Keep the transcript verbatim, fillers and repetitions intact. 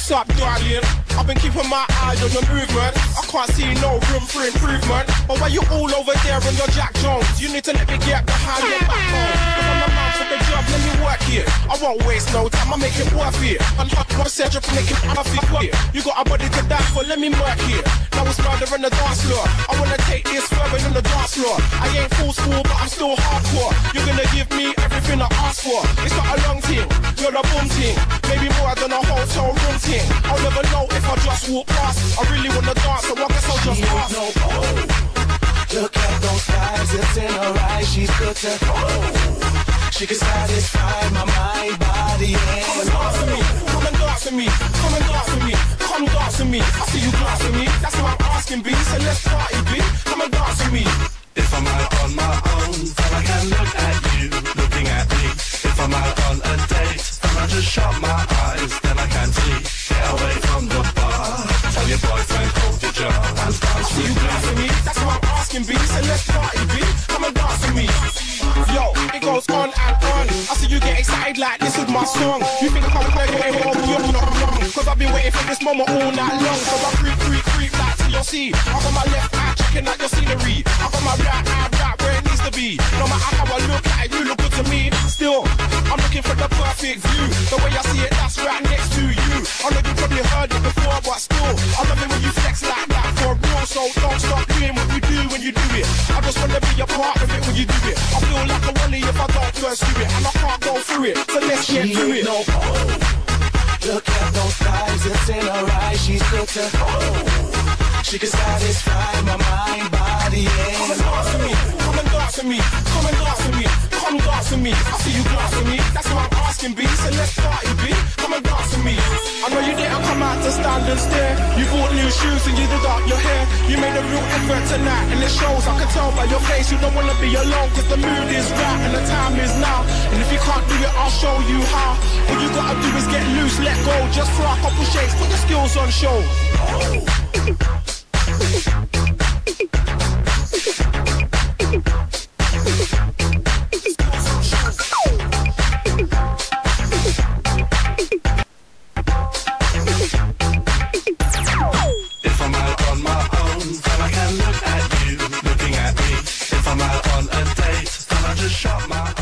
What's up, darling? I've been keeping my eye on your movement. I can't see no room for improvement. But why you all over there on your Jack Jones? You need to let me get behind your backbone. Cause I'm the man for the job, let me work here. I won't waste no time, I make it worth it. And what said you make it worth it. You got a body to die for, let me work here. Now it's murder on the dance floor. I wanna take this further than the dance floor. I ain't full school, but I'm still hardcore. You're gonna give me everything I ask for. It's not a long thing, you're the boom thing. Maybe more than a hotel room thing. I'll never know if I just walk past. I really wanna dance, so I guess I'll just pass. No, oh. Look at those eyes, it's in her eyes. She's good to go. She can satisfy my mind, body, and come and dance with me, come and dance with me, come and dance with me, come dance with me. I see you dance with me, that's what I'm asking, B. So let's party, B. Come and dance with me. If I'm out on my own, then I can look at you, looking at me. If I'm out on a date, then I just shut my eyes, then I can see. Get away from the bar, tell your boyfriend hold your jar and dance with me. You dance with me, that's what I'm asking, B. So let's party, B. Come and dance with me. Yo, it goes on and on. I see you get excited like this is my song. You think I can't play it over, you're not wrong. Cause I've been waiting for this moment all night long. So I creep, creep, creep like T L C. I got my left eye checking out your scenery. I got my right eye right where it needs to be. No matter how I look at it, you look good to me. Still, I'm looking for the perfect view. The way I see it, that's right next to you. I know you probably heard it before, but still, I love it when you flex like that for real. So don't stop doing what you do when you do it. I just wanna be a part of it when you do it. I feel like a wally if I don't pursue it, and I can't go through it. So let's get through it. No, oh. Look at those eyes, it's in her eyes. She's good to go. She can satisfy my mind, body, and come and dance with me, come and dance with me, come and dance with me, come dance with me. I see you dance with me, that's what I'm asking, B. So let's party, B. Come and dance with me. I know you didn't come out to stand and stare. You bought new shoes and you did up your hair. You made a real effort tonight, and it shows. I can tell by your face you don't wanna be alone, cause the mood is right and the time is now. And if you can't do it, I'll show you how. All you gotta do is get loose, let go, just for a couple shakes, put your skills on show. Oh. If I'm out on my own, then I can look at you, looking at me. If I'm out on a date, then I just shut my